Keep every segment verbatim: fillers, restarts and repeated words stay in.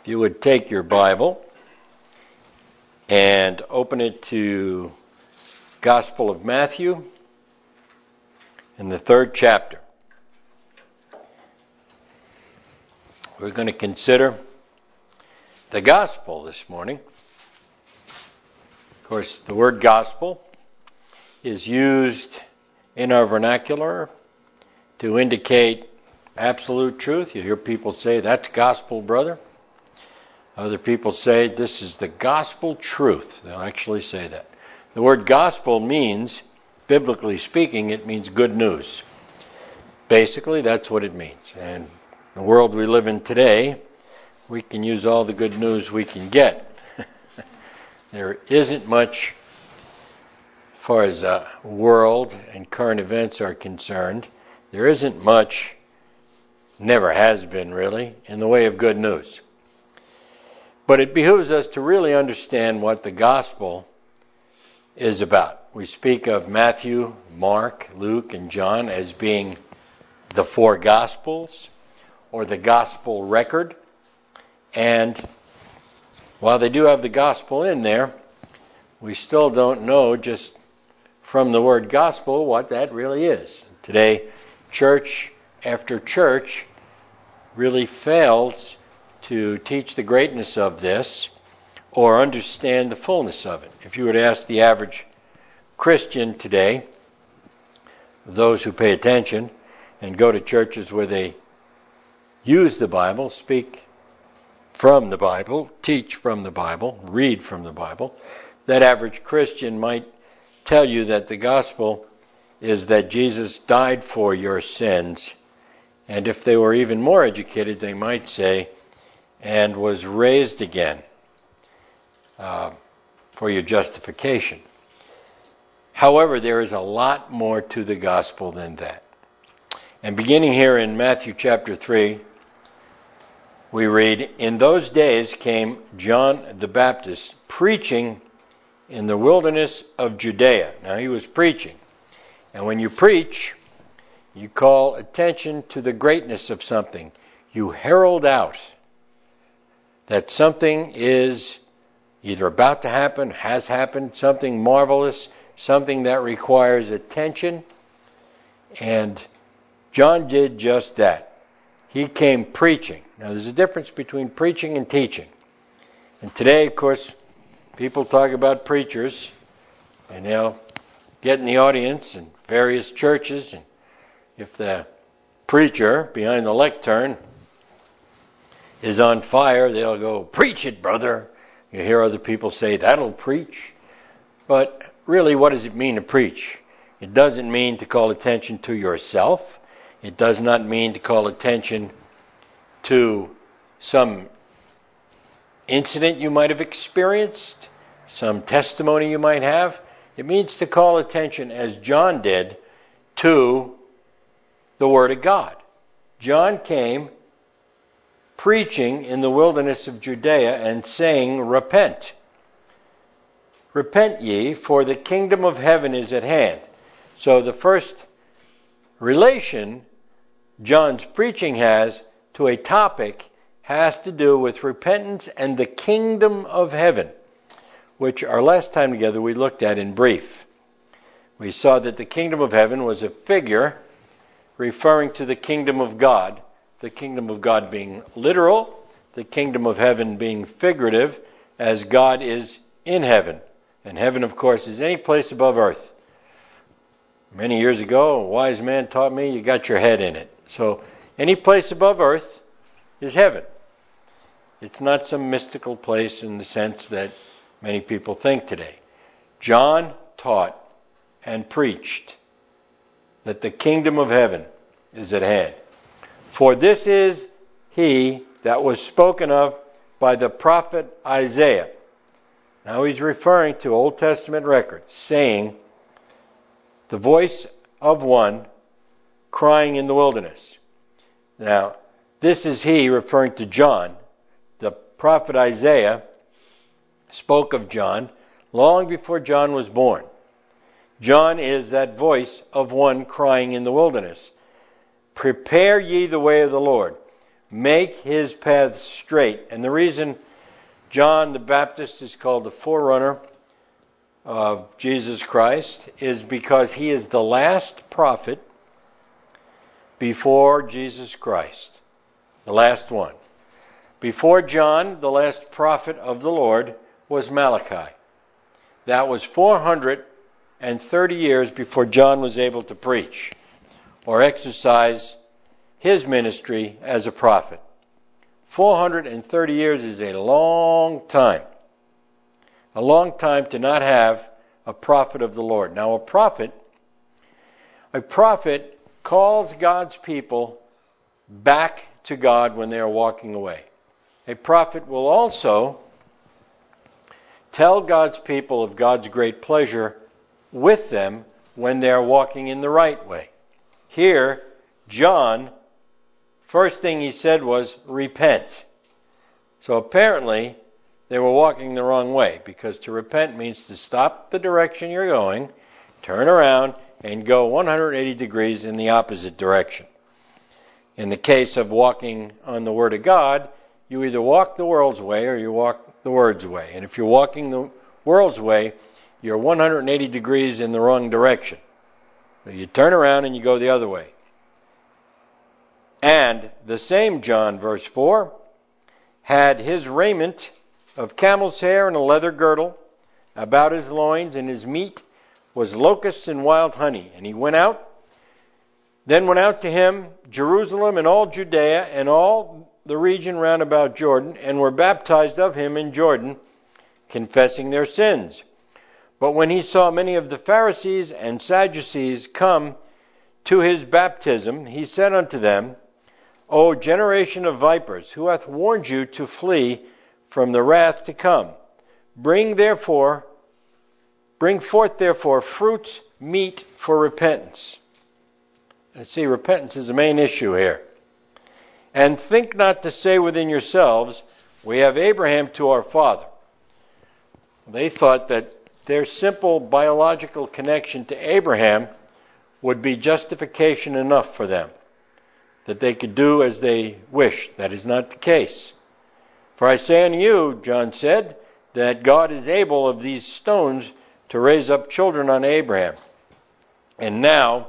If you would take your Bible and open it to Gospel of Matthew in the third chapter. We're going to consider the gospel this morning. Of course, the word gospel is used in our vernacular to indicate absolute truth. You hear people say, that's gospel, brother. Other people say, this is the gospel truth. They'll actually say that. The word gospel means, biblically speaking, it means good news. Basically, that's what it means. And the world we live in today, we can use all the good news we can get. There isn't much, as far as uh, world and current events are concerned, there isn't much, never has been really, in the way of good news. But it behooves us to really understand what the gospel is about. We speak of Matthew, Mark, Luke, and John as being the four gospels, or the gospel record. And while they do have the gospel in there, we still don't know just from the word gospel what that really is. Today, church after church really fails to teach the greatness of this or understand the fullness of it. If you were to ask the average Christian today, those who pay attention and go to churches where they use the Bible, speak from the Bible, teach from the Bible, read from the Bible, that average Christian might tell you that the gospel is that Jesus died for your sins, and if they were even more educated, they might say, and was raised again uh, for your justification. However, there is a lot more to the gospel than that. And beginning here in Matthew chapter three, we read, in those days came John the Baptist preaching in the wilderness of Judea. Now he was preaching. And when you preach, you call attention to the greatness of something. You herald out that something is either about to happen, has happened, something marvelous, something that requires attention. And John did just that. He came preaching. Now there's a difference between preaching and teaching. And today, of course, people talk about preachers, and they'll get in the audience in various churches, and if the preacher behind the lectern is on fire, they'll go, preach it, brother. You hear other people say, that'll preach. But really, what does it mean to preach? It doesn't mean to call attention to yourself. It does not mean to call attention to some incident you might have experienced, some testimony you might have. It means to call attention, as John did, to the Word of God. John came preaching in the wilderness of Judea and saying, repent. Repent ye, for the kingdom of heaven is at hand. So the first relation John's preaching has to a topic has to do with repentance and the kingdom of heaven, which our last time together we looked at in brief. We saw that the kingdom of heaven was a figure referring to the kingdom of God, the kingdom of God being literal, the kingdom of heaven being figurative, as God is in heaven. And heaven, of course, is any place above earth. Many years ago, a wise man taught me, you got your head in it. So, any place above earth is heaven. It's not some mystical place in the sense that many people think today. John taught and preached that the kingdom of heaven is at hand. For this is he that was spoken of by the prophet Isaiah. Now he's referring to Old Testament records, saying, the voice of one crying in the wilderness. Now, this is he referring to John. The prophet Isaiah spoke of John long before John was born. John is that voice of one crying in the wilderness. Prepare ye the way of the Lord. make his paths straight. And the reason John the Baptist is called the forerunner of Jesus Christ is because he is the last prophet before Jesus Christ. The last one. Before John, the last prophet of the Lord was Malachi. That was four hundred thirty years before John was able to preach or exercise his ministry as a prophet. four hundred thirty years is a long time. A long time to not have a prophet of the Lord. Now a prophet, a prophet calls God's people back to God when they are walking away. A prophet will also tell God's people of God's great pleasure with them when they are walking in the right way. Here, John, first thing he said was, repent. So apparently, they were walking the wrong way, because to repent means to stop the direction you're going, turn around, and go one hundred eighty degrees in the opposite direction. In the case of walking on the Word of God, you either walk the world's way or you walk the Word's way. And if you're walking the world's way, you're one hundred eighty degrees in the wrong direction. So you turn around and you go the other way. And the same John, verse four, had his raiment of camel's hair and a leather girdle about his loins, and his meat was locusts and wild honey. And he went out, then went out to him Jerusalem and all Judea and all the region round about Jordan, and were baptized of him in Jordan, confessing their sins. But when he saw many of the Pharisees and Sadducees come to his baptism, he said unto them, O generation of vipers, who hath warned you to flee from the wrath to come? Bring therefore, bring forth therefore fruits meet for repentance. And see, repentance is the main issue here. And think not to say within yourselves, we have Abraham to our father. They thought that their simple biological connection to Abraham would be justification enough for them, that they could do as they wished. That is not the case. For I say unto you, John said, that God is able of these stones to raise up children unto Abraham. And now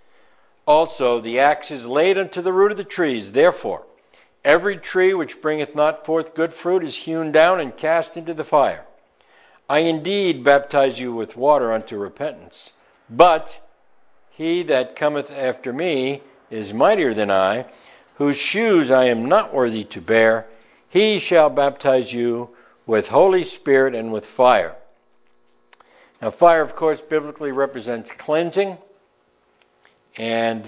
also the axe is laid unto the root of the trees. Therefore, every tree which bringeth not forth good fruit is hewn down and cast into the fire. I indeed baptize you with water unto repentance, but he that cometh after me is mightier than I, whose shoes I am not worthy to bear. He shall baptize you with Holy Spirit and with fire. Now fire, of course, biblically represents cleansing, and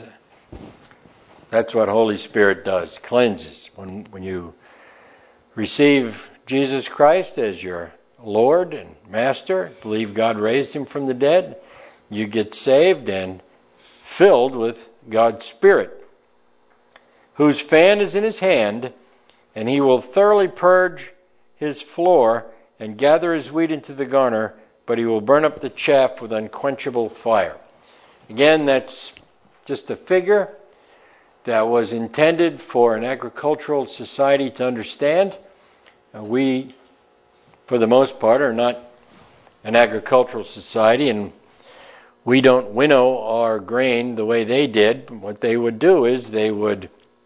that's what Holy Spirit does, cleanses. When, when you receive Jesus Christ as your Lord and Master, believe God raised him from the dead, you get saved and filled with God's Spirit, whose fan is in his hand, and he will thoroughly purge his floor and gather his wheat into the garner, but he will burn up the chaff with unquenchable fire. Again, that's just a figure that was intended for an agricultural society to understand. Uh, we, for the most part, are not an agricultural society, and we don't winnow our grain the way they did. What they would do is they would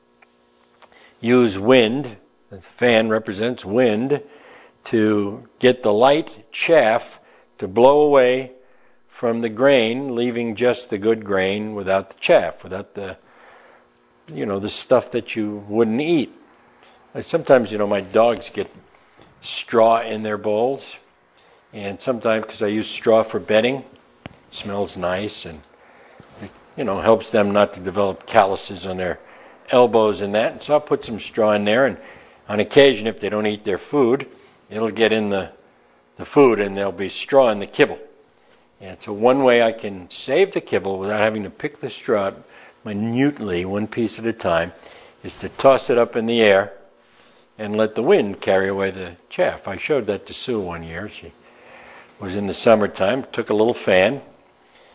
use wind, the fan represents wind, to get the light chaff to blow away from the grain, leaving just the good grain without the chaff, without the, you know, the stuff that you wouldn't eat. Like sometimes, you know, my dogs get straw in their bowls, and sometimes, because I use straw for bedding, it smells nice, and it, you know, helps them not to develop calluses on their elbows and that. And so I'll put some straw in there, and on occasion, if they don't eat their food, it'll get in the, the food, and there'll be straw in the kibble. And so one way I can save the kibble without having to pick the straw minutely, one piece at a time, is to toss it up in the air and let the wind carry away the chaff. I showed that to Sue one year. She was in the summertime, took a little fan,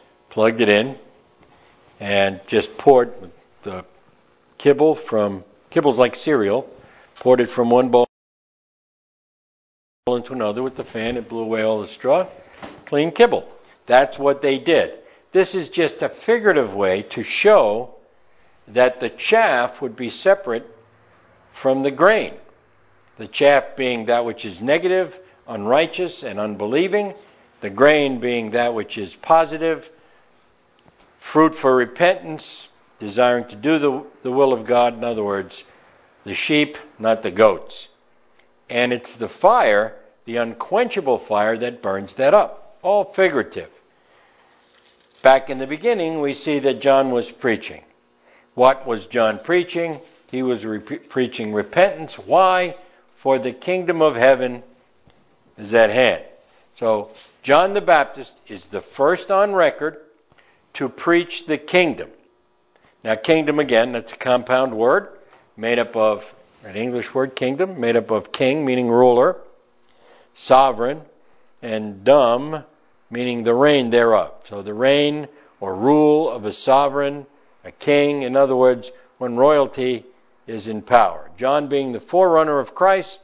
plugged it in, and just poured the kibble from Kibble's like cereal. Poured it from one bowl into another with the fan. It blew away all the straw. Clean kibble. That's what they did. This is just a figurative way to show that the chaff would be separate from the grain. The chaff being that which is negative, unrighteous, and unbelieving. The grain being that which is positive, fruit for repentance, desiring to do the, the will of God. In other words, the sheep, not the goats. And it's the fire, the unquenchable fire, that burns that up. All figurative. Back in the beginning, we see that John was preaching. What was John preaching? He was re- preaching repentance. Why? For the kingdom of heaven is at hand. So, John the Baptist is the first on record to preach the kingdom. Now, kingdom, again, that's a compound word made up of, an English word, kingdom, made up of king, meaning ruler, sovereign, and dom, meaning the reign thereof. So the reign or rule of a sovereign, a king, in other words, when royalty is in power. John, being the forerunner of Christ,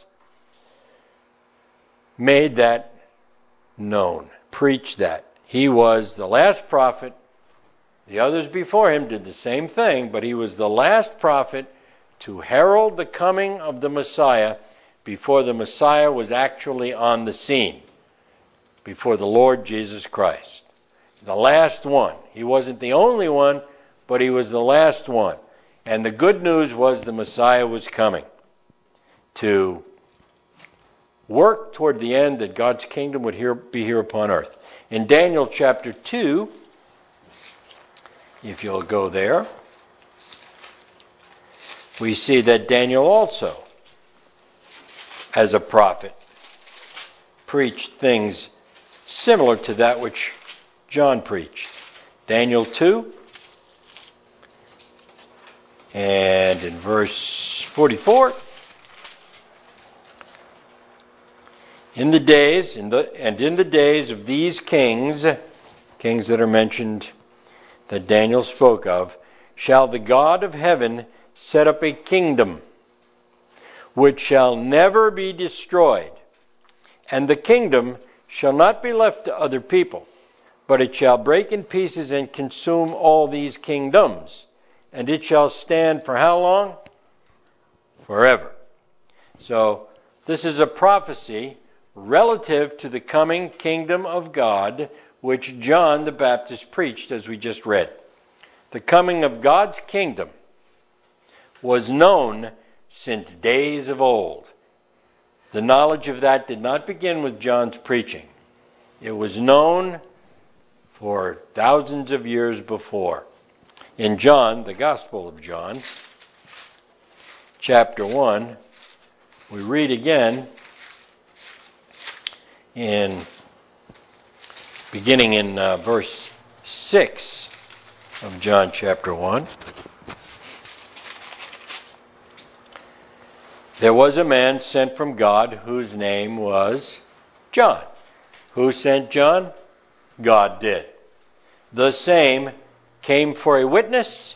made that known, preached that. He was the last prophet. The others before him did the same thing, but he was the last prophet to herald the coming of the Messiah before the Messiah was actually on the scene, before the Lord Jesus Christ. The last one. He wasn't the only one, but he was the last one. And the good news was the Messiah was coming to work toward the end that God's kingdom would here, be here upon earth. In Daniel chapter two, if you'll go there, we see that Daniel also, as a prophet, preached things similar to that which John preached. Daniel two, and in verse forty-four, in the days, in the, and in the days of these kings, kings that are mentioned that Daniel spoke of, shall the God of heaven set up a kingdom which shall never be destroyed, and the kingdom shall not be left to other people, but it shall break in pieces and consume all these kingdoms, and it shall stand for how long? Forever. So, this is a prophecy relative to the coming kingdom of God, which John the Baptist preached, as we just read. The coming of God's kingdom was known since days of old. The knowledge of that did not begin with John's preaching. It was known for thousands of years before. In John, the Gospel of John, chapter one, we read again in beginning in uh, verse six of John chapter one. There was a man sent from God whose name was John. Who sent John? God did. The same came for a witness,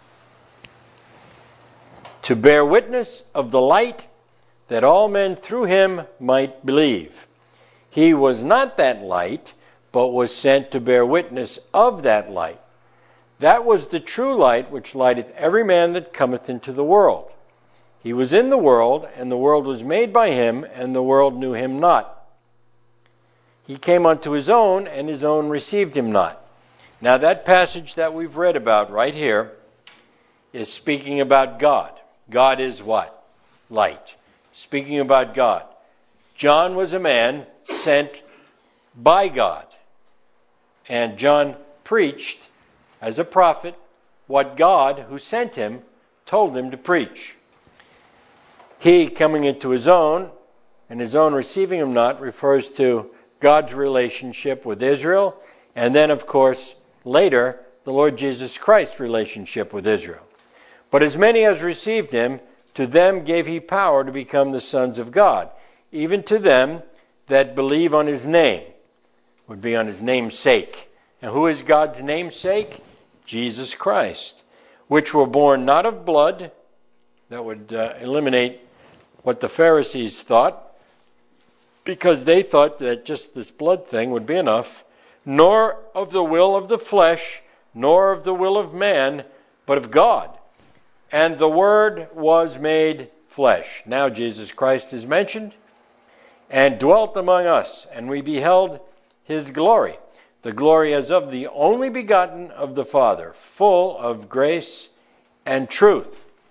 to bear witness of the light, that all men through him might believe. He was not that light, but was sent to bear witness of that light. That was the true light which lighteth every man that cometh into the world. He was in the world, and the world was made by him, and the world knew him not. He came unto his own, and his own received him not. Now that passage that we've read about right here is speaking about God. God is what? Light. Speaking about God. John was a man sent by God. And John preached, as a prophet, what God, who sent him, told him to preach. He, coming into his own, and his own receiving him not, refers to God's relationship with Israel, and then, of course, later, the Lord Jesus Christ's relationship with Israel. But as many as received him, to them gave he power to become the sons of God, even to them that believe on his name, would be on his name's sake. And who is God's namesake? Jesus Christ, which were born not of blood, That would uh, eliminate what the Pharisees thought, because they thought that just this blood thing would be enough. Nor of the will of the flesh, nor of the will of man, but of God. And the Word was made flesh. Now Jesus Christ is mentioned, and dwelt among us, and we beheld His glory, the glory as of the only begotten of the Father, full of grace and truth.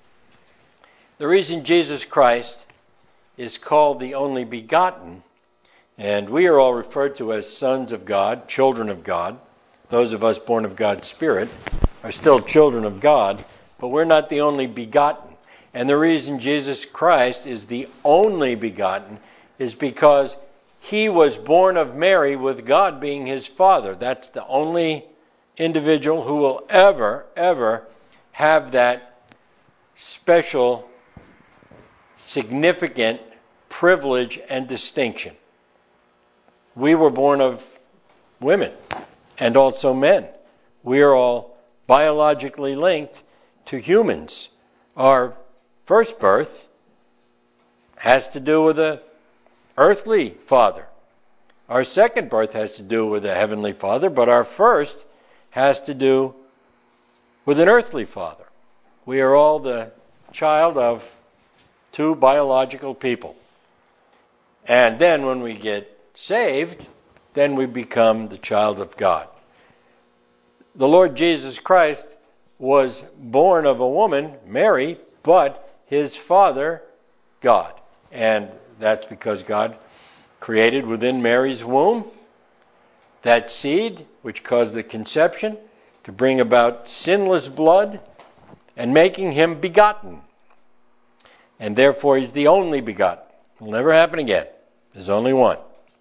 The reason Jesus Christ is called the only begotten, and we are all referred to as sons of God, children of God. Those of us born of God's Spirit are still children of God, but we're not the only begotten. And the reason Jesus Christ is the only begotten is because He was born of Mary with God being His Father. That's the only individual who will ever, ever have that special, significant privilege and distinction. We were born of women and also men. We are all biologically linked to humans. Our first birth has to do with an earthly father. Our second birth has to do with a heavenly father, but our first has to do with an earthly father. We are all the child of two biological people. And then when we get saved, then we become the child of God. The Lord Jesus Christ was born of a woman, Mary, but His Father, God. And that's because God created within Mary's womb that seed which caused the conception to bring about sinless blood and making Him begotten. And therefore He's the only begotten. It will never happen again. There's only one.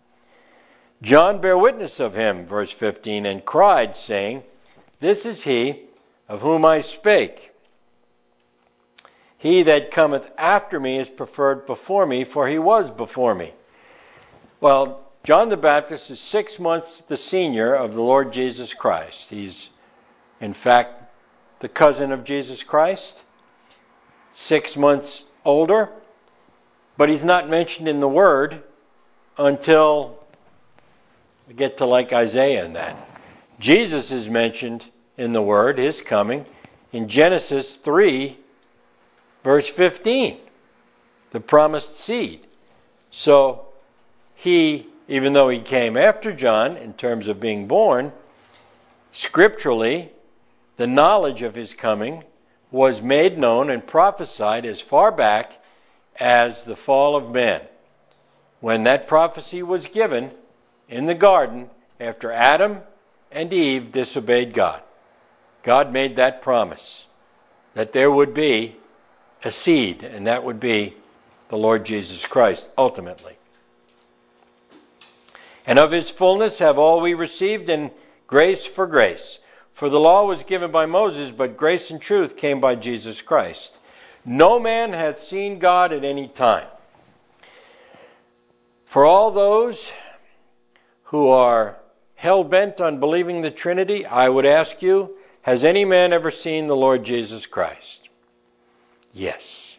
John bare witness of Him, verse fifteen, and cried, saying, This is He of whom I spake. He that cometh after me is preferred before me, for He was before me. Well, John the Baptist is six months the senior of the Lord Jesus Christ. He's, in fact, the cousin of Jesus Christ, six months older, but he's not mentioned in the Word until we get to like Isaiah and that. Jesus is mentioned in the Word, His coming, in Genesis three, verse fifteen, the promised seed. So He, even though He came after John in terms of being born, scripturally, the knowledge of His coming was made known and prophesied as far back as the fall of man, when that prophecy was given in the garden after Adam and Eve disobeyed God. God made that promise that there would be a seed, and that would be the Lord Jesus Christ, ultimately. And of His fullness have all we received, in grace for grace. For the law was given by Moses, but grace and truth came by Jesus Christ. No man hath seen God at any time. For all those who are hell-bent on believing the Trinity, I would ask you, has any man ever seen the Lord Jesus Christ? Yes.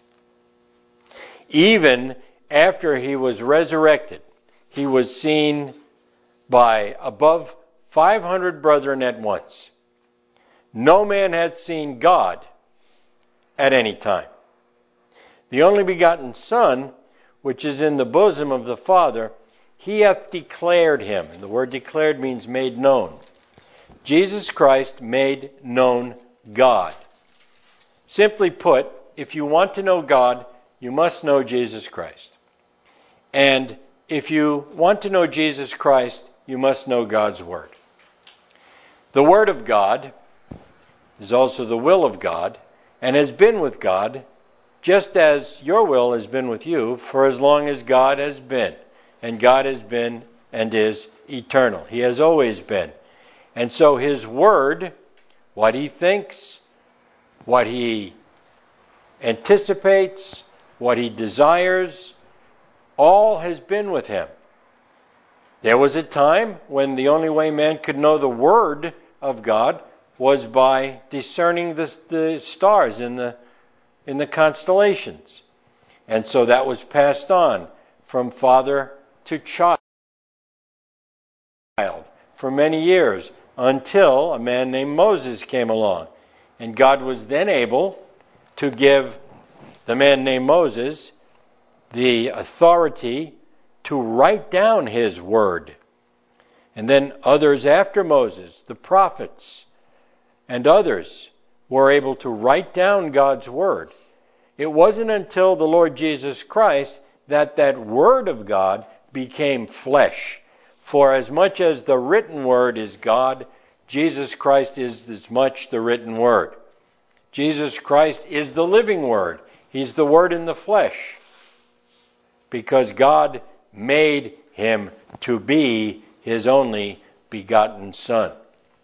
Even after He was resurrected, He was seen by above five hundred brethren at once. No man hath seen God at any time. The only begotten Son, which is in the bosom of the Father, He hath declared Him. And the word declared means made known. Jesus Christ made known God. Simply put, if you want to know God, you must know Jesus Christ. And if you want to know Jesus Christ, you must know God's Word. The Word of God is also the will of God, and has been with God, just as your will has been with you, for as long as God has been. And God has been and is eternal. He has always been. And so His Word, what He thinks, what He anticipates, what He desires, all has been with Him. There was a time when the only way man could know the Word of God was by discerning the, the stars in the in the constellations. And so that was passed on from father to child for many years until a man named Moses came along. And God was then able to give the man named Moses the authority to write down his word. And then others after Moses, the prophets and others, were able to write down God's word. It wasn't until the Lord Jesus Christ that that word of God became flesh. For as much as the written word is God, Jesus Christ is as much the written word. Jesus Christ is the living word. He's the word in the flesh. Because God made him to be his only begotten Son.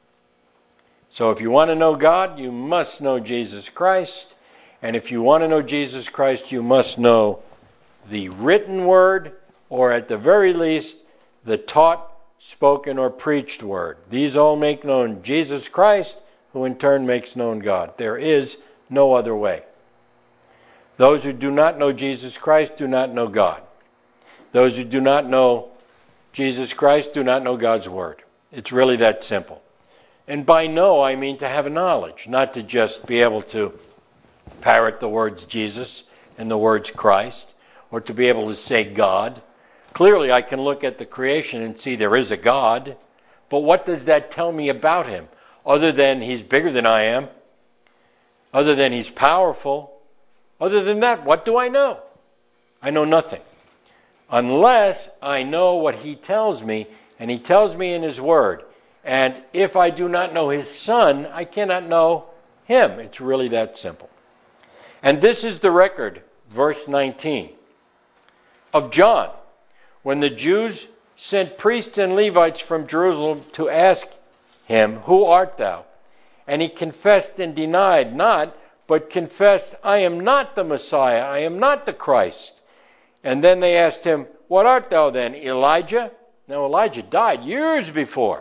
So if you want to know God, you must know Jesus Christ. And if you want to know Jesus Christ, you must know the written word, or at the very least, the taught, spoken, or preached word. These all make known Jesus Christ, who in turn makes known God. There is no other way. Those who do not know Jesus Christ do not know God. Those who do not know Jesus Christ do not know God's word. It's really that simple. And by know, I mean to have a knowledge, not to just be able to parrot the words Jesus and the words Christ, or to be able to say God. Clearly, I can look at the creation and see there is a God, but what does that tell me about him? Other than he's bigger than I am, other than he's powerful, other than that, what do I know? I know nothing. Unless I know what he tells me, and he tells me in his word. And if I do not know his Son, I cannot know him. It's really that simple. And this is the record, verse nineteen, of John, when the Jews sent priests and Levites from Jerusalem to ask him, "Who art thou?" And he confessed and denied not, but confessed, "I am not the Messiah, I am not the Christ." And then they asked him, "What art thou then, Elijah?" Now Elijah died years before.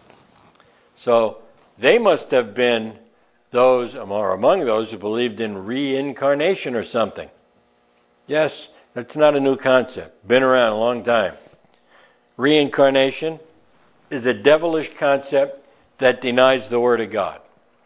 So they must have been those, or among those who believed in reincarnation or something. Yes, that's not a new concept. Been around a long time. Reincarnation is a devilish concept that denies the Word of God.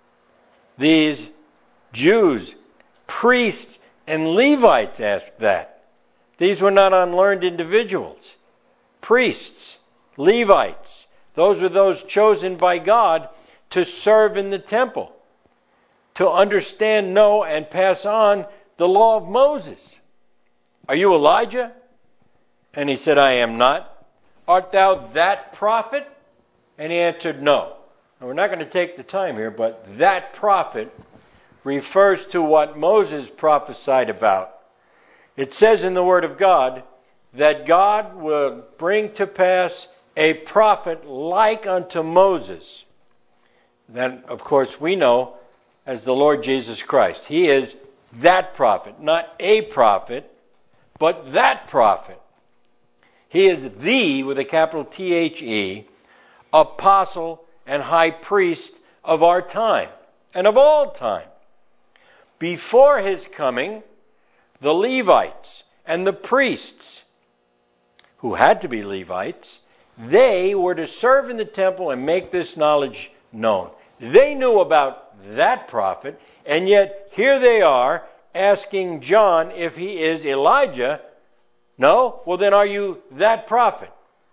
These Jews, priests, and Levites asked that. These were not unlearned individuals. Priests, Levites, those were those chosen by God to serve in the temple, to understand, know, and pass on the law of Moses. "Are you Elijah?" And he said, "I am not." "Art thou that prophet?" And he answered, "No." Now we're not going to take the time here, but that prophet refers to what Moses prophesied about. It says in the Word of God that God will bring to pass a prophet like unto Moses. Then, of course, we know as the Lord Jesus Christ. He is that prophet, not a prophet, but that prophet. He is the, with a capital T H E, apostle and high priest of our time and of all time. Before his coming, the Levites and the priests, who had to be Levites, they were to serve in the temple and make this knowledge known. They knew about that prophet, and yet here they are asking John if he is Elijah. No? Well, then are you that prophet?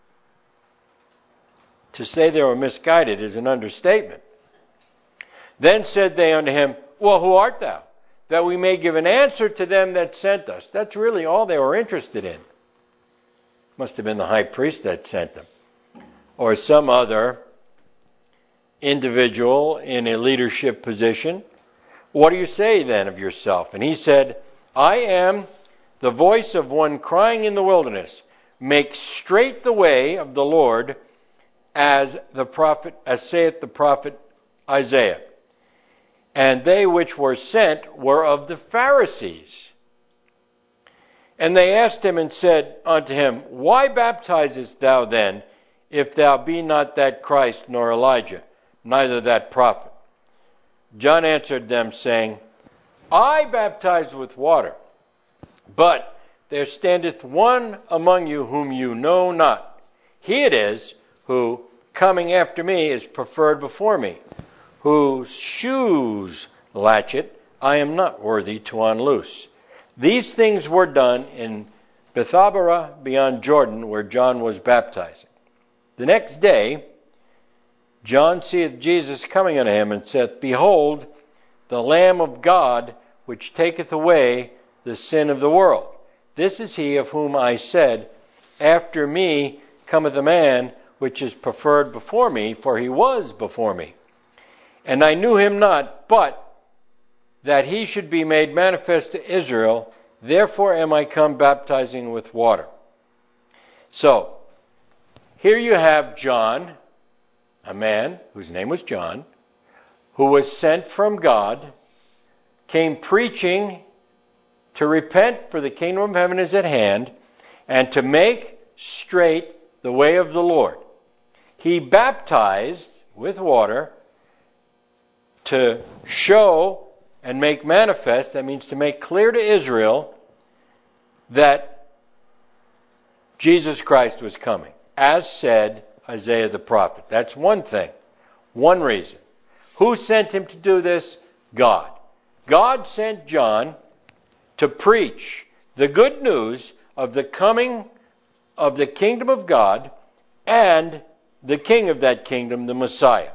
To say they were misguided is an understatement. Then said they unto him, "Well, who art thou? That we may give an answer to them that sent us." That's really all they were interested in. Must have been the high priest that sent them. Or some other individual in a leadership position. "What do you say then of yourself?" And he said, "I am the voice of one crying in the wilderness, make straight the way of the Lord, as the prophet, as saith the prophet Isaiah. And they which were sent were of the Pharisees. And they asked him and said unto him, Why baptizest thou then, if thou be not that Christ, nor Elijah, neither that prophet? John answered them, saying, I baptize with water, but there standeth one among you whom you know not. He it is who, coming after me, is preferred before me, whose shoes latchet I am not worthy to unloose. These things were done in Bethabara beyond Jordan, where John was baptizing. The next day, John seeth Jesus coming unto him, and saith, Behold, the Lamb of God, which taketh away the sin of the world. This is he of whom I said, After me cometh a man which is preferred before me, for he was before me. And I knew him not, but that he should be made manifest to Israel. Therefore am I come baptizing with water. So, here you have John, a man whose name was John, who was sent from God, came preaching to repent, for the kingdom of heaven is at hand, and to make straight the way of the Lord. He baptized with water to show and make manifest, that means to make clear to Israel, that Jesus Christ was coming, as said Isaiah the prophet. That's one thing, one reason. Who sent him to do this? God. God sent John to preach the good news of the coming of the kingdom of God and the king of that kingdom, the Messiah.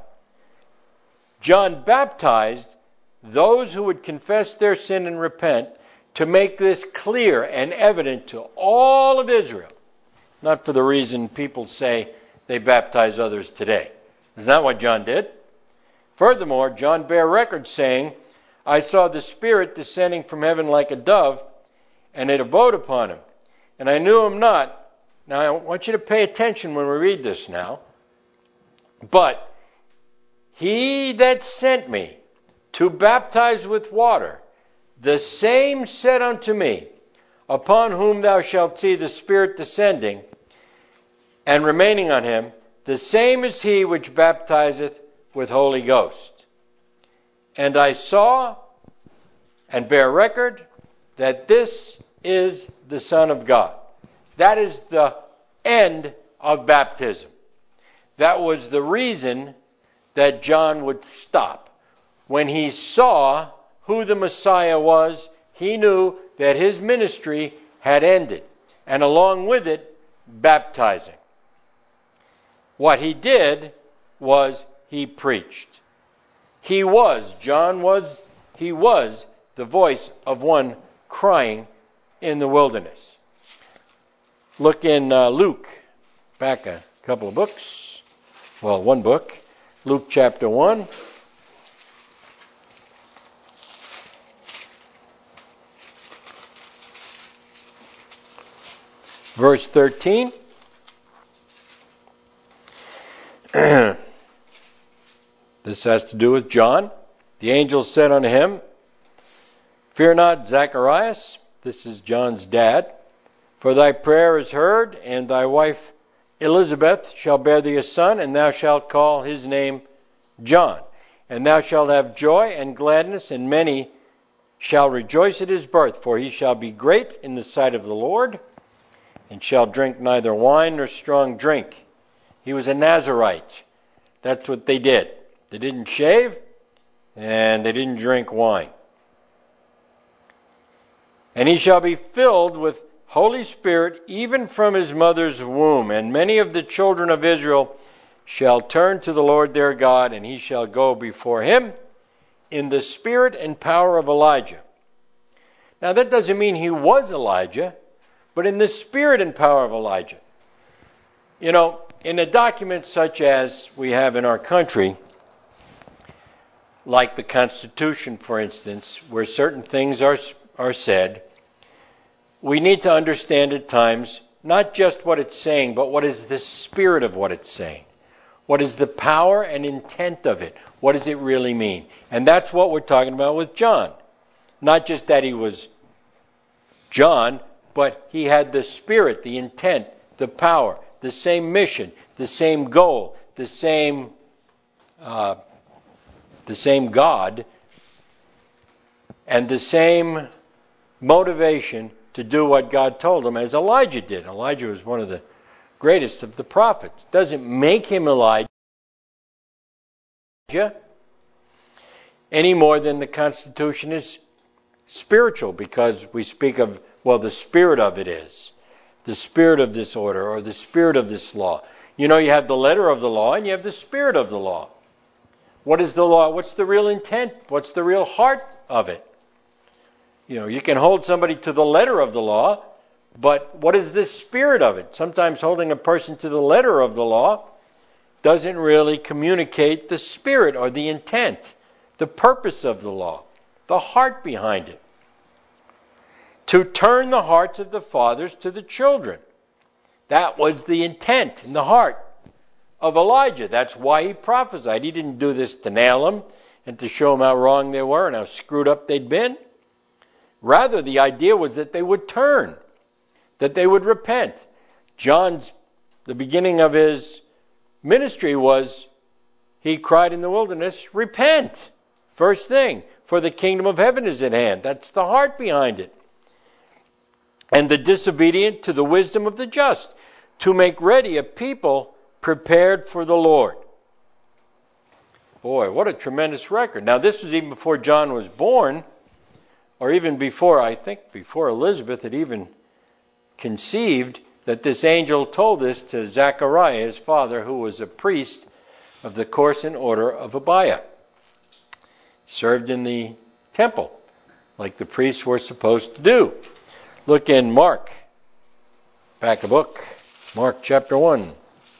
John baptized those who would confess their sin and repent, to make this clear and evident to all of Israel. Not for the reason people say they baptize others today. Isn't that what John did? Furthermore, John bare record saying, I saw the Spirit descending from heaven like a dove, and it abode upon him. And I knew him not. Now, I want you to pay attention when we read this now. But he that sent me to baptize with water, the same said unto me, Upon whom thou shalt see the Spirit descending and remaining on him, the same is he which baptizeth with Holy Ghost. And I saw and bear record that this is the Son of God. That is the end of baptism. That was the reason that John would stop. When he saw who the Messiah was, he knew that his ministry had ended, and along with it, baptizing. What he did was he preached. He was, John was, he was the voice of one crying in the wilderness. Look in uh, Luke, back a couple of books, well, one book, Luke chapter one. Verse thirteen. This has to do with John. The angel said unto him, Fear not, Zacharias, this is John's dad, for thy prayer is heard, and thy wife Elizabeth shall bear thee a son, and thou shalt call his name John. And thou shalt have joy and gladness, and many shall rejoice at his birth, for he shall be great in the sight of the Lord, and shall drink neither wine nor strong drink. He was a Nazirite. That's what they did. They didn't shave, and they didn't drink wine. And he shall be filled with Holy Spirit even from his mother's womb. And many of the children of Israel shall turn to the Lord their God, and he shall go before him in the spirit and power of Elijah. Now that doesn't mean he was Elijah, but in the spirit and power of Elijah. You know, in a document such as we have in our country, like the Constitution, for instance, where certain things are are said, we need to understand at times not just what it's saying, but what is the spirit of what it's saying. What is the power and intent of it? What does it really mean? And that's what we're talking about with John. Not just that he was John, but he had the spirit, the intent, the power, the same mission, the same goal, the same uh, the same God and the same motivation to do what God told him as Elijah did. Elijah was one of the greatest of the prophets. Doesn't make him Elijah any more than the Constitution is spiritual, because we speak of, well, the spirit of it is. The spirit of this order, or the spirit of this law. You know, you have the letter of the law and you have the spirit of the law. What is the law? What's the real intent? What's the real heart of it? You know, you can hold somebody to the letter of the law, but what is the spirit of it? Sometimes holding a person to the letter of the law doesn't really communicate the spirit or the intent, the purpose of the law, the heart behind it. To turn the hearts of the fathers to the children. That was the intent in the heart of Elijah. That's why he prophesied. He didn't do this to nail them and to show them how wrong they were and how screwed up they'd been. Rather, the idea was that they would turn, that they would repent. John's, the beginning of his ministry was, he cried in the wilderness, repent. First thing, for the kingdom of heaven is at hand. That's the heart behind it. And the disobedient to the wisdom of the just, to make ready a people prepared for the Lord. Boy, what a tremendous record. Now, this was even before John was born, or even before, I think, before Elizabeth had even conceived, that this angel told this to Zechariah, his father, who was a priest of the course and order of Abiah. Served in the temple, like the priests were supposed to do. Look in Mark, back a book, Mark chapter one.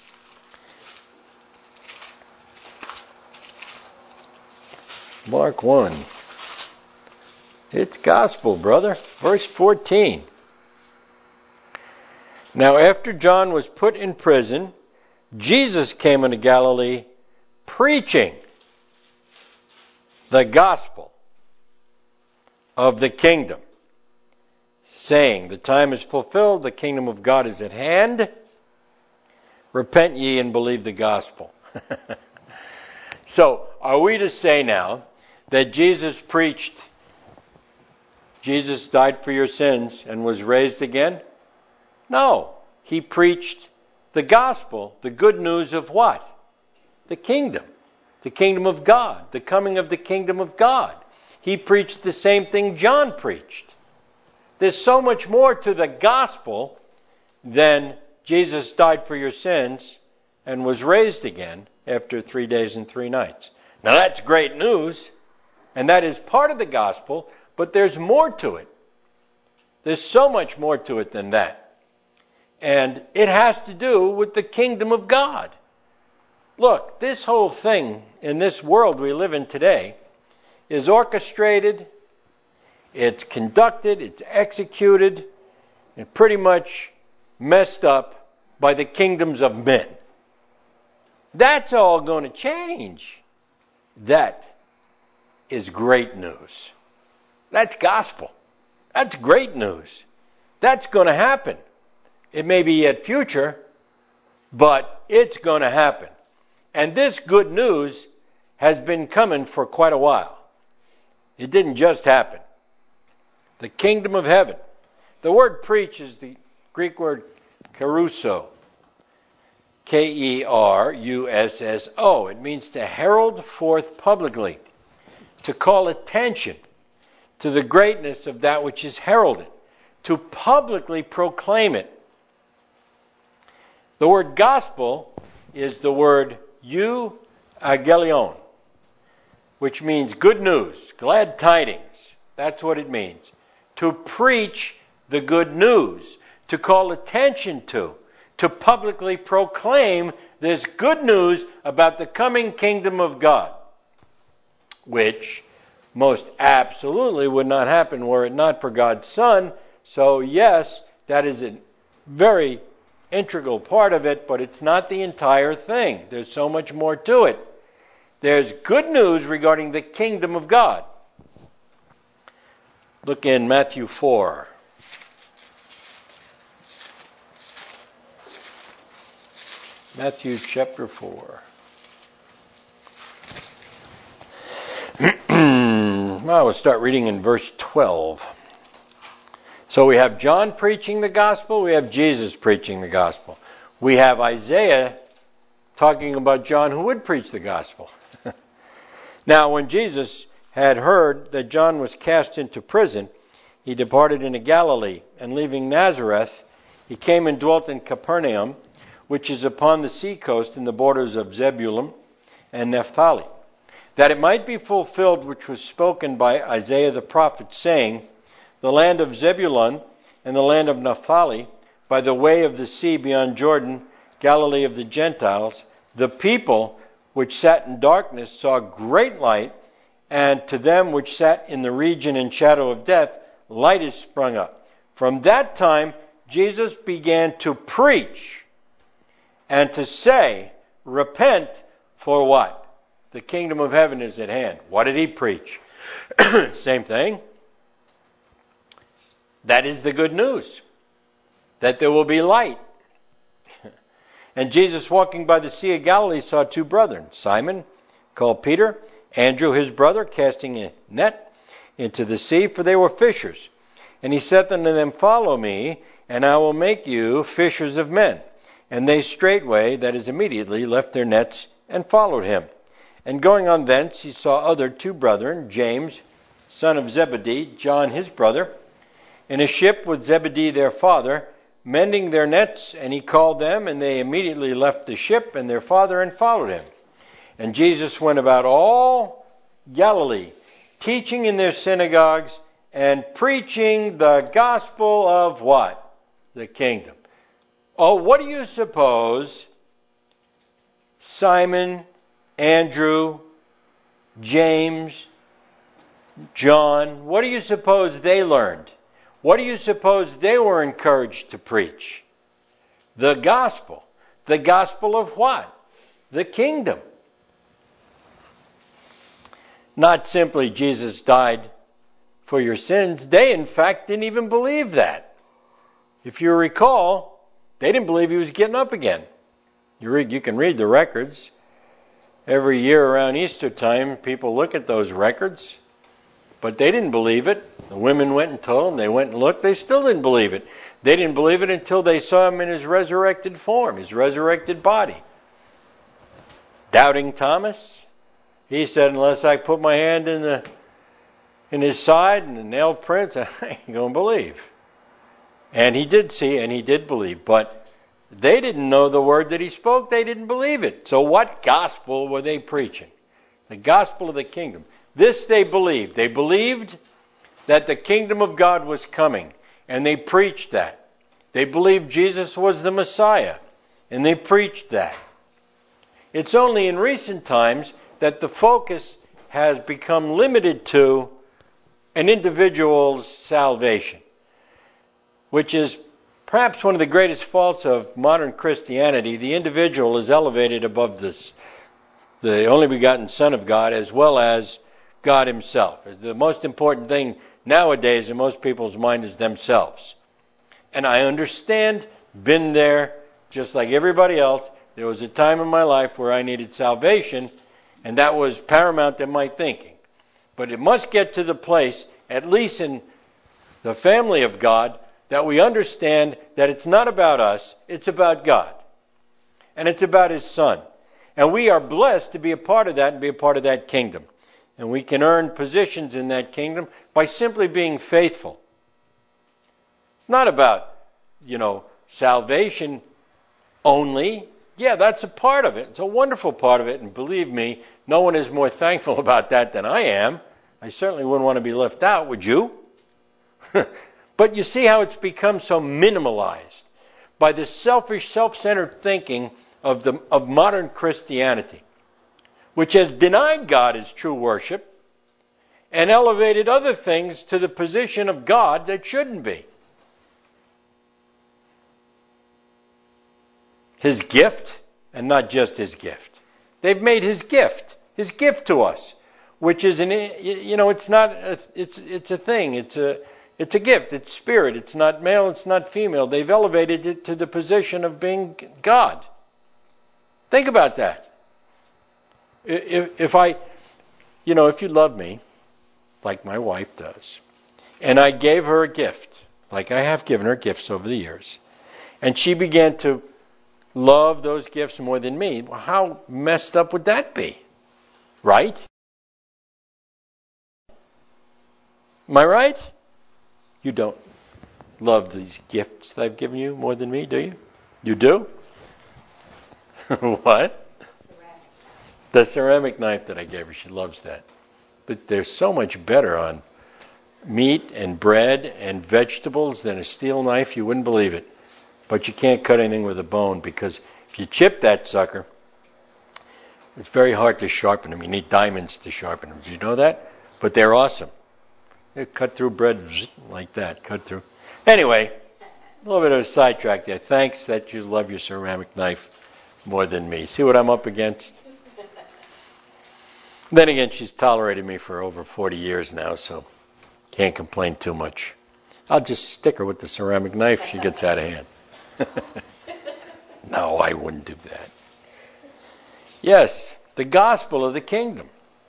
Mark one. It's gospel, brother. Verse fourteen. Now after John was put in prison, Jesus came into Galilee preaching the gospel of the kingdom, saying, the time is fulfilled, the kingdom of God is at hand. Repent ye and believe the gospel. So, are we to say now that Jesus preached, Jesus died for your sins and was raised again? No. He preached the gospel, the good news of what? The kingdom. The kingdom of God. The coming of the kingdom of God. He preached the same thing John preached. There's so much more to the gospel than Jesus died for your sins and was raised again after three days and three nights. Now that's great news, and that is part of the gospel, but there's more to it. There's so much more to it than that. And it has to do with the kingdom of God. Look, this whole thing in this world we live in today is orchestrated, it's conducted, it's executed, and pretty much messed up by the kingdoms of men. That's all going to change. That is great news. That's gospel. That's great news. That's going to happen. It may be yet future, but it's going to happen. And this good news has been coming for quite a while. It didn't just happen. The kingdom of heaven. The word preach is the Greek word kerusso. K E R U S S O. It means to herald forth publicly. To call attention to the greatness of that which is heralded. To publicly proclaim it. The word gospel is the word euangelion, which means good news, glad tidings. That's what it means. To preach the good news, to call attention to, to publicly proclaim this good news about the coming kingdom of God, which most absolutely would not happen were it not for God's Son. So yes, that is a very integral part of it, but it's not the entire thing. There's so much more to it. There's good news regarding the kingdom of God. Look in Matthew four. Matthew chapter four. Well, we'll start reading in verse twelve. So we have John preaching the gospel, we have Jesus preaching the gospel. We have Isaiah talking about John who would preach the gospel. Now, when Jesus had heard that John was cast into prison, he departed into Galilee, and leaving Nazareth, he came and dwelt in Capernaum, which is upon the sea coast in the borders of Zebulun and Naphtali, that it might be fulfilled which was spoken by Isaiah the prophet, saying, the land of Zebulun and the land of Naphtali, by the way of the sea beyond Jordan, Galilee of the Gentiles, the people which sat in darkness saw great light, and to them which sat in the region and shadow of death, light is sprung up. From that time, Jesus began to preach and to say, repent, for what? The kingdom of heaven is at hand. What did he preach? Same thing. That is the good news, that there will be light. And Jesus, walking by the Sea of Galilee, saw two brethren, Simon, called Peter, Andrew his brother, casting a net into the sea, for they were fishers. And he said unto them, follow me, and I will make you fishers of men. And they straightway, that is immediately, left their nets and followed him. And going on thence, he saw other two brethren, James, son of Zebedee, John his brother, in a ship with Zebedee their father, mending their nets, and he called them, and they immediately left the ship and their father and followed him. And Jesus went about all Galilee, teaching in their synagogues and preaching the gospel of what? The kingdom. Oh, what do you suppose Simon, Andrew, James, John, what do you suppose they learned? What do you suppose they were encouraged to preach? The gospel. The gospel of what? The kingdom. Not simply Jesus died for your sins. They, in fact, didn't even believe that. If you recall, they didn't believe he was getting up again. You read, you can read the records. Every year around Easter time, people look at those records. But they didn't believe it. The women went and told them. They went and looked. They still didn't believe it. They didn't believe it until they saw him in his resurrected form, his resurrected body. Doubting Thomas, he said, unless I put my hand in the in his side and the nail prints, I ain't going to believe. And he did see and he did believe. But they didn't know the word that he spoke. They didn't believe it. So what gospel were they preaching? The gospel of the kingdom. This they believed. They believed that the kingdom of God was coming, and they preached that. They believed Jesus was the Messiah, and they preached that. It's only in recent times that the focus has become limited to an individual's salvation, which is perhaps one of the greatest faults of modern Christianity. The individual is elevated above this, the only begotten Son of God, as well as God himself. The most important thing nowadays in most people's mind is themselves. And I understand, been there, just like everybody else. There was a time in my life where I needed salvation, and that was paramount in my thinking. But it must get to the place, at least in the family of God, that we understand that it's not about us, it's about God. And it's about his Son. And we are blessed to be a part of that and be a part of that kingdom. And we can earn positions in that kingdom by simply being faithful. It's not about, you know, salvation only. Yeah, that's a part of it. It's a wonderful part of it. And believe me, no one is more thankful about that than I am. I certainly wouldn't want to be left out, would you? But you see how it's become so minimalized by the selfish, self-centered thinking of the of modern Christianity, which has denied God as true worship and elevated other things to the position of God that shouldn't be. His gift, and not just his gift. They've made his gift, his gift to us, which is an, you know, it's not, a, it's it's a thing, it's a it's a gift, it's spirit, it's not male, it's not female. They've elevated it to the position of being God. Think about that. If, if I, you know, if you love me, like my wife does. And I gave her a gift, like I have given her gifts over the years. And she began to love those gifts more than me. Well, how messed up would that be? Right? Am I right? You don't love these gifts that I've given you more than me, do you? You do? What? Ceramic. The ceramic knife that I gave her, she loves that. But they're so much better on meat and bread and vegetables than a steel knife, you wouldn't believe it. But you can't cut anything with a bone, because if you chip that sucker, it's very hard to sharpen them. You need diamonds to sharpen them. Do you know that? But they're awesome. They cut through bread like that. Cut through. Anyway, a little bit of a sidetrack there. Thanks that you love your ceramic knife more than me. See what I'm up against? Then again, she's tolerated me for over forty years now, so can't complain too much. I'll just stick her with the ceramic knife if she gets out of hand. No, I wouldn't do that. Yes, the gospel of the kingdom.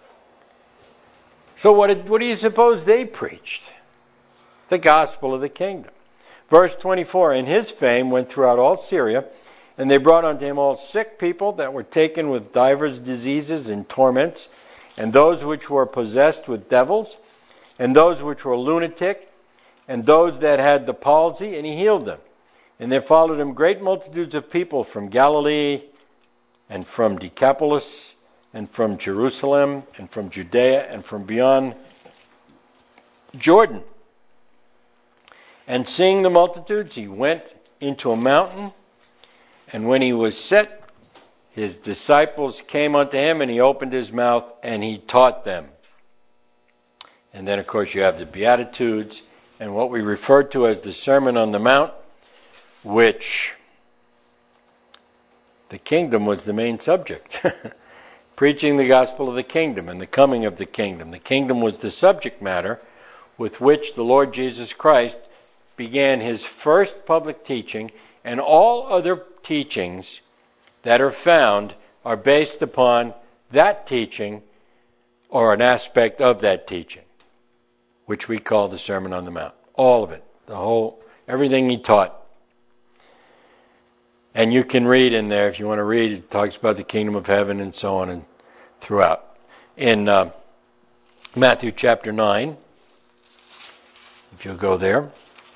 So what, did, what do you suppose they preached? The gospel of the kingdom. Verse twenty-four, and his fame went throughout all Syria, and they brought unto him all sick people that were taken with divers diseases and torments, and those which were possessed with devils, and those which were lunatic, and those that had the palsy, and he healed them. And there followed him great multitudes of people from Galilee, and from Decapolis, and from Jerusalem, and from Judea, and from beyond Jordan. And seeing the multitudes, he went into a mountain, and when he was set, his disciples came unto him, and he opened his mouth, and he taught them. And then, of course, you have the Beatitudes, and what we refer to as the Sermon on the Mount, which the kingdom was the main subject. Preaching the gospel of the kingdom and the coming of the kingdom. The kingdom was the subject matter with which the Lord Jesus Christ began his first public teaching, and all other teachings that are found are based upon that teaching or an aspect of that teaching, which we call the Sermon on the Mount. All of it. The whole, everything he taught. And you can read in there, if you want to read, it talks about the kingdom of heaven and so on and throughout. In uh, Matthew chapter nine, if you'll go there.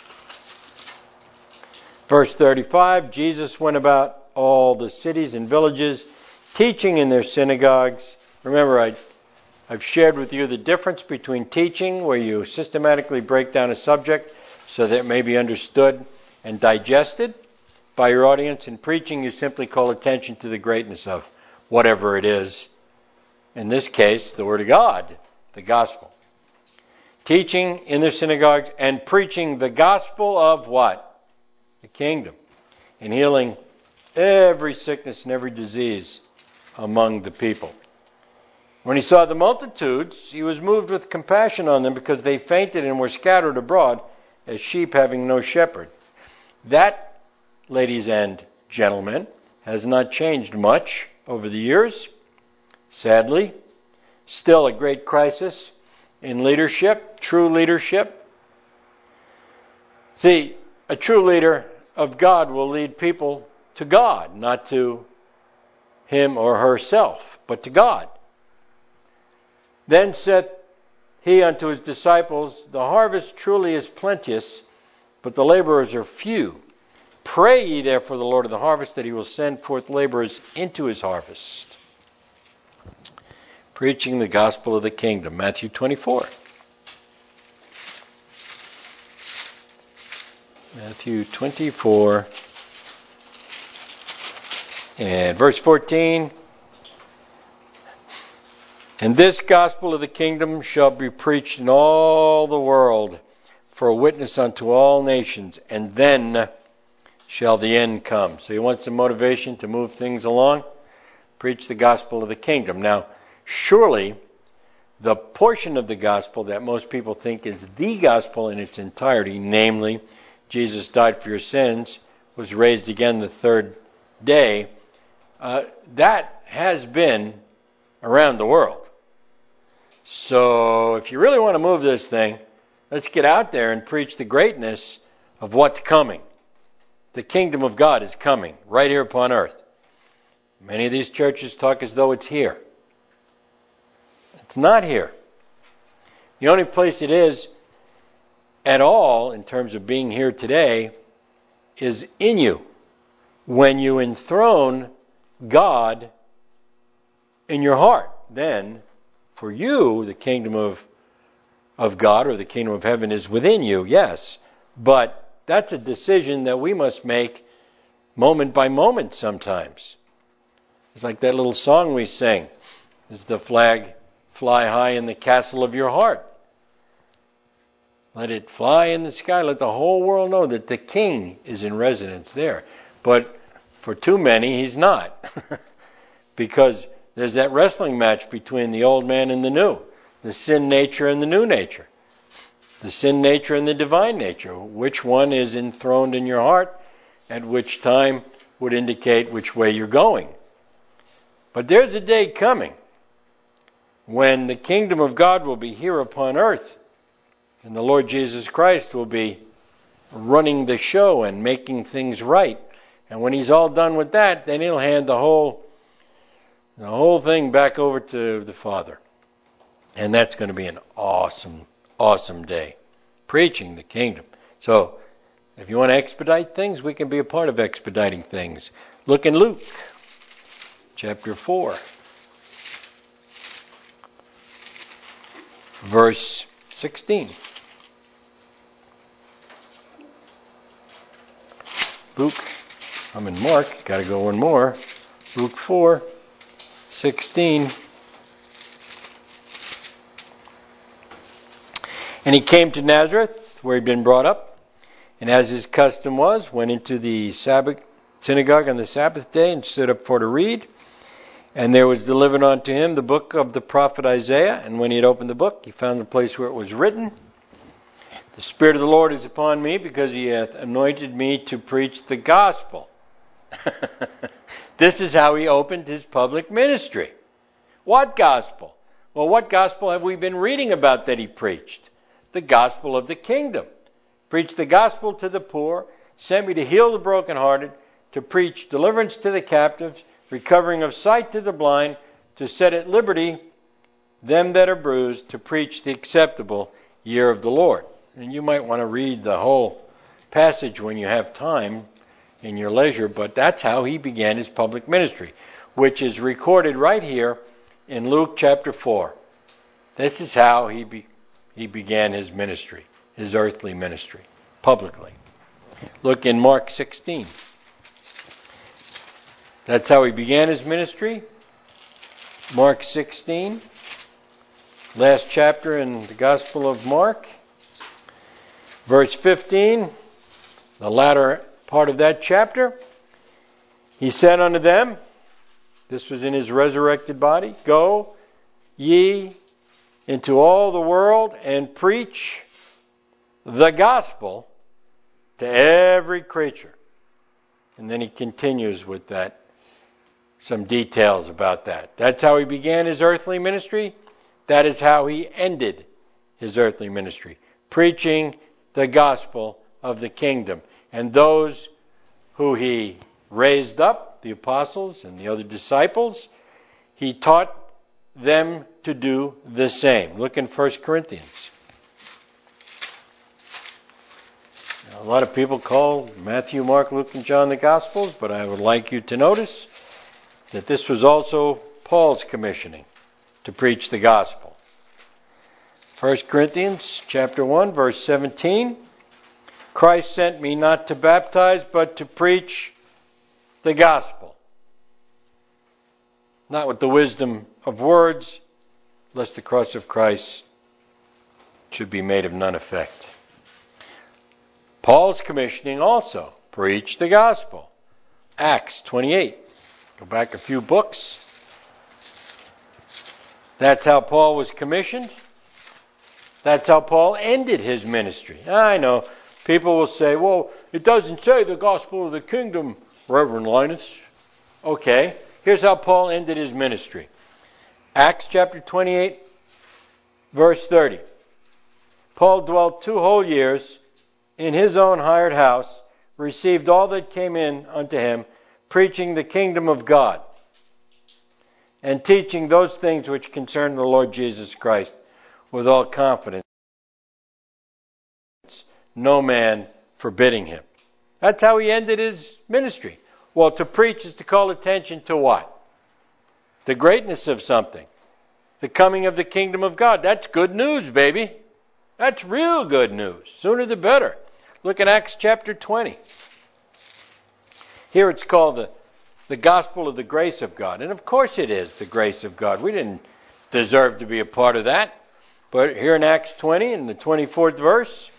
Verse thirty-five, Jesus went about all the cities and villages, teaching in their synagogues. Remember, I, I've shared with you the difference between teaching, where you systematically break down a subject so that it may be understood and digested by your audience. In preaching, you simply call attention to the greatness of whatever it is. In this case, the Word of God, the gospel. Teaching in their synagogues and preaching the gospel of what? The kingdom. And healing every sickness and every disease among the people. When he saw the multitudes, he was moved with compassion on them, because they fainted and were scattered abroad as sheep having no shepherd. That, ladies and gentlemen, has not changed much over the years. Sadly, still a great crisis in leadership, true leadership. See, a true leader of God will lead people to God, not to him or herself, but to God. Then said he unto his disciples, the harvest truly is plenteous, but the laborers are few. Pray ye therefore the Lord of the harvest, that he will send forth laborers into his harvest. Preaching the gospel of the kingdom. Matthew twenty-four. Matthew twenty-four. And verse fourteen. And this gospel of the kingdom shall be preached in all the world for a witness unto all nations, and then shall the end come. So you want some motivation to move things along? Preach the gospel of the kingdom. Now, surely the portion of the gospel that most people think is the gospel in its entirety, namely, Jesus died for your sins, was raised again the third day, uh, that has been around the world. So if you really want to move this thing, let's get out there and preach the greatness of what's coming. The kingdom of God is coming right here upon earth. Many of these churches talk as though it's here. It's not here. The only place it is at all in terms of being here today is in you. When you enthrone God in your heart, then for you the kingdom of of God or the kingdom of heaven is within you, yes, but that's a decision that we must make moment by moment sometimes. It's like that little song we sing. Does the flag fly high in the castle of your heart? Let it fly in the sky. Let the whole world know that the king is in residence there. But for too many, he's not. Because there's that wrestling match between the old man and the new. The sin nature and the new nature. The sin nature and the divine nature. Which one is enthroned in your heart at which time would indicate which way you're going. But there's a day coming when the kingdom of God will be here upon earth and the Lord Jesus Christ will be running the show and making things right. And when he's all done with that, then he'll hand the whole the whole thing back over to the Father. And that's going to be an awesome, awesome day. Preaching the kingdom. So, if you want to expedite things, we can be a part of expediting things. Look in Luke, chapter four, verse sixteen. Luke, I'm in Mark, got to go one more. Luke four, sixteen. And he came to Nazareth, where he'd been brought up, and as his custom was, went into the Sabbath synagogue on the Sabbath day and stood up for to read. And there was delivered unto him the book of the prophet Isaiah. And when he had opened the book, he found the place where it was written, The Spirit of the Lord is upon me, because he hath anointed me to preach the gospel. This is how he opened his public ministry. What gospel? Well, what gospel have we been reading about that he preached? The gospel of the kingdom. Preach the gospel to the poor, sent me to heal the brokenhearted, to preach deliverance to the captives, recovering of sight to the blind, to set at liberty them that are bruised, to preach the acceptable year of the Lord. And you might want to read the whole passage when you have time in your leisure, but that's how he began his public ministry, which is recorded right here in Luke chapter four. This is how he be, he began his ministry, his earthly ministry, publicly. Look in Mark sixteen. That's how he began his ministry. Mark sixteen, last chapter in the Gospel of Mark. Verse fifteen, the latter part of that chapter. He said unto them, this was in his resurrected body, Go ye into all the world and preach the gospel to every creature. And then he continues with that, some details about that. That's how he began his earthly ministry. That is how he ended his earthly ministry. Preaching the gospel of the kingdom. And those who he raised up, the apostles and the other disciples, he taught them to do the same. Look in First Corinthians. Now, a lot of people call Matthew, Mark, Luke, and John the Gospels, but I would like you to notice that this was also Paul's commissioning to preach the gospel. First Corinthians chapter one, verse seventeen. Christ sent me not to baptize, but to preach the gospel. Not with the wisdom of words, lest the cross of Christ should be made of none effect. Paul's commissioning also, preach the gospel. Acts twenty-eight. Go back a few books. That's how Paul was commissioned. That's how Paul ended his ministry. I know. People will say, well, it doesn't say the gospel of the kingdom, Reverend Linus. Okay. Here's how Paul ended his ministry. Acts chapter twenty-eight, Verse thirty. Paul dwelt two whole years in his own hired house, received all that came in unto him, preaching the kingdom of God, and teaching those things which concern the Lord Jesus Christ with all confidence, no man forbidding him. That's how he ended his ministry. Well, to preach is to call attention to what? The greatness of something. The coming of the kingdom of God. That's good news, baby. That's real good news. Sooner the better. Look at Acts chapter twenty. Here it's called the, the gospel of the grace of God. And of course it is the grace of God. We didn't deserve to be a part of that. But here in Acts twenty, in the twenty-fourth verse,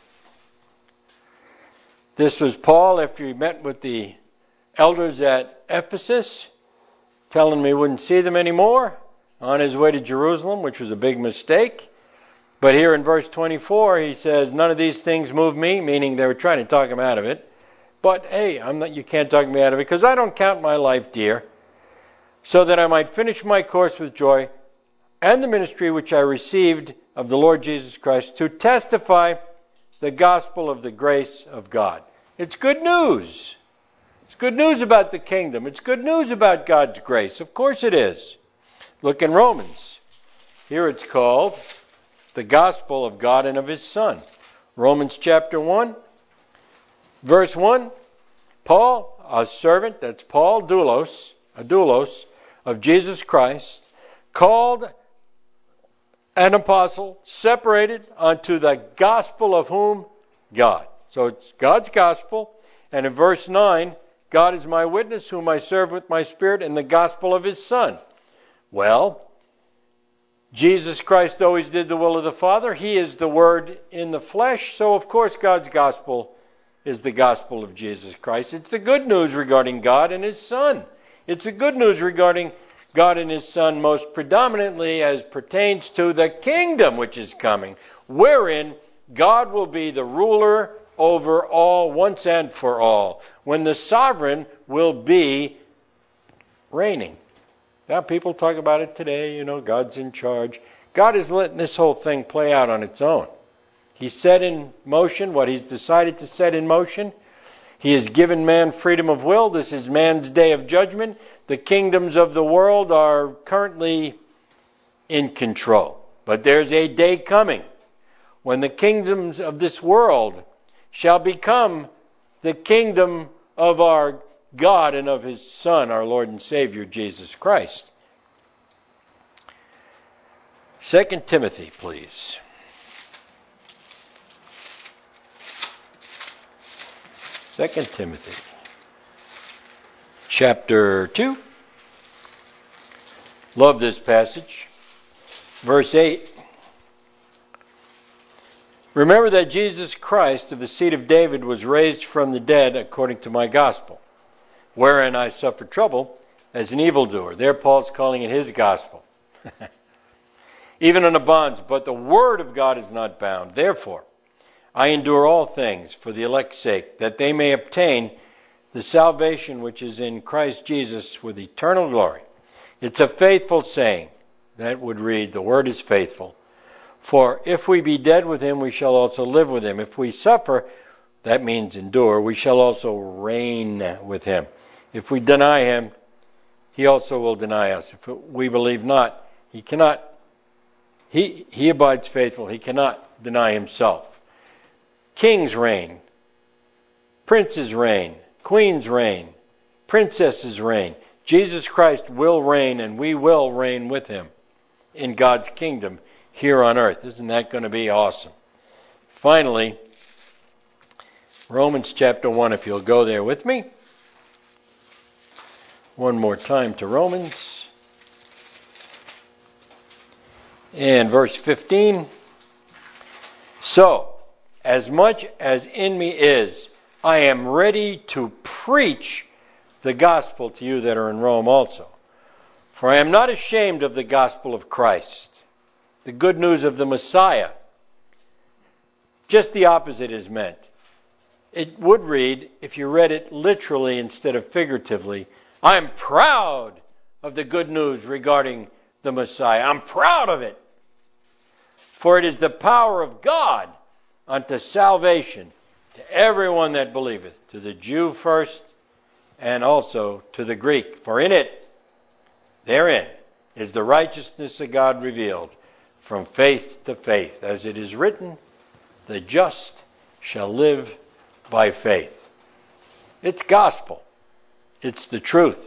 this was Paul after he met with the elders at Ephesus, telling them he wouldn't see them anymore, on his way to Jerusalem, which was a big mistake. But here in verse twenty-four, he says, none of these things move me, meaning they were trying to talk him out of it. But hey, I'm not, you can't talk me out of it, because I don't count my life dear, so that I might finish my course with joy, and the ministry which I received of the Lord Jesus Christ, to testify the gospel of the grace of God. It's good news. It's good news about the kingdom. It's good news about God's grace. Of course it is. Look in Romans. Here it's called the gospel of God and of His Son. Romans chapter one, verse one. Paul, a servant, that's Paul, doulos, a doulos of Jesus Christ, called an apostle, separated unto the gospel of whom? God. So it's God's gospel. And in verse nine, God is my witness, whom I serve with my spirit, in the gospel of His Son. Well, Jesus Christ always did the will of the Father. He is the Word in the flesh. So, of course, God's gospel is the gospel of Jesus Christ. It's the good news regarding God and His Son. It's the good news regarding God and His Son most predominantly as pertains to the kingdom which is coming, wherein God will be the ruler over all once and for all, when the sovereign will be reigning. Now, people talk about it today, you know, God's in charge. God is letting this whole thing play out on its own. He set in motion what He's decided to set in motion. He has given man freedom of will. This is man's day of judgment. The kingdoms of the world are currently in control. But there's a day coming when the kingdoms of this world shall become the kingdom of our God and of His Son, our Lord and Savior, Jesus Christ. Second Timothy, please. Second Timothy, chapter two. Love this passage. Verse eight. Remember that Jesus Christ of the seed of David was raised from the dead according to my gospel, wherein I suffered trouble as an evildoer. There Paul's calling it his gospel. Even in the bonds, but the word of God is not bound. Therefore, I endure all things for the elect's sake, that they may obtain the salvation which is in Christ Jesus with eternal glory. It's a faithful saying. That would read, the word is faithful. For if we be dead with Him, we shall also live with Him. If we suffer, that means endure, we shall also reign with Him. If we deny Him, He also will deny us. If we believe not, He cannot, He, he abides faithful. He cannot deny Himself. Kings reign. Princes reign. Queens reign. Princesses reign. Jesus Christ will reign, and we will reign with Him in God's kingdom here on earth. Isn't that going to be awesome? Finally, Romans chapter one, if you'll go there with me. One more time to Romans. And verse fifteen. So, as much as in me is, I am ready to preach the gospel to you that are in Rome also. For I am not ashamed of the gospel of Christ, the good news of the Messiah. Just the opposite is meant. It would read, if you read it literally instead of figuratively, I am proud of the good news regarding the Messiah. I'm proud of it. For it is the power of God unto salvation to everyone that believeth, to the Jew first, and also to the Greek. For in it, therein, is the righteousness of God revealed, from faith to faith. As it is written, the just shall live by faith. It's gospel. It's the truth.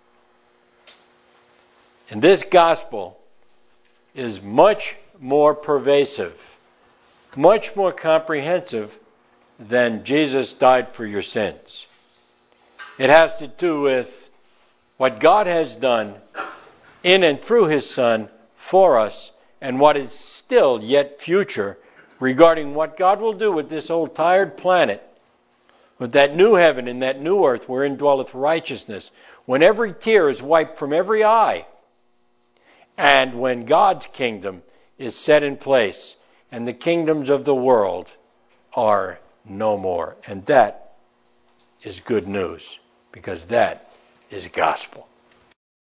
And this gospel is much more pervasive, much more comprehensive than Jesus died for your sins. It has to do with what God has done in and through His Son for us, and what is still yet future regarding what God will do with this old tired planet, with that new heaven and that new earth wherein dwelleth righteousness, when every tear is wiped from every eye, and when God's kingdom is set in place, and the kingdoms of the world are no more. And that is good news, because that is gospel.